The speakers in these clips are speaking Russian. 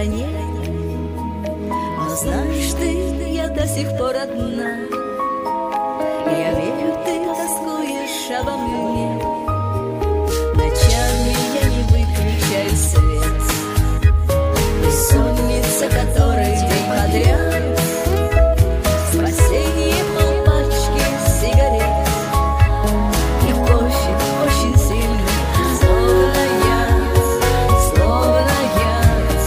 стороне. Но знаешь ты, я до сих пор одна. Я верю, ты тоскуешь обо мне. Ночами я не выключаю свет. Бессонница, который день подряд. Спасение полпачки сигарет. И кофе очень сильный, словно яд, словно яд.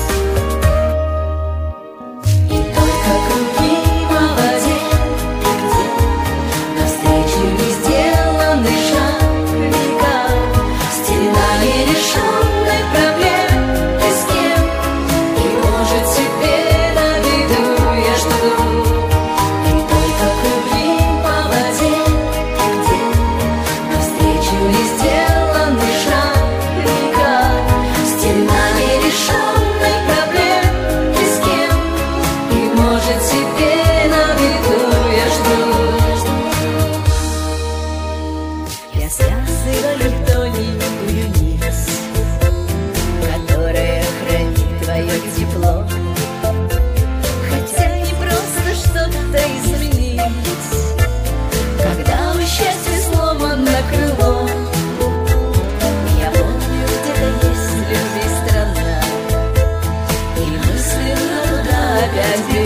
И только круги по воде, где навстречу не сделанный шаг века, стена нерешенных проблем. Ты с кем? И может теперь на виду я жду. И только круги по воде, где навстречу не сделанный шаг века, стена нерешенных проблем. Ты с кем? И может теперь на виду я жду. Я связываю тоненькую нить, которая хранит твое тепло. Хотя не просто что-то изменить, когда у счастья сломано крыло. Я помню, где-то есть в любви страна, и мысленно туда опять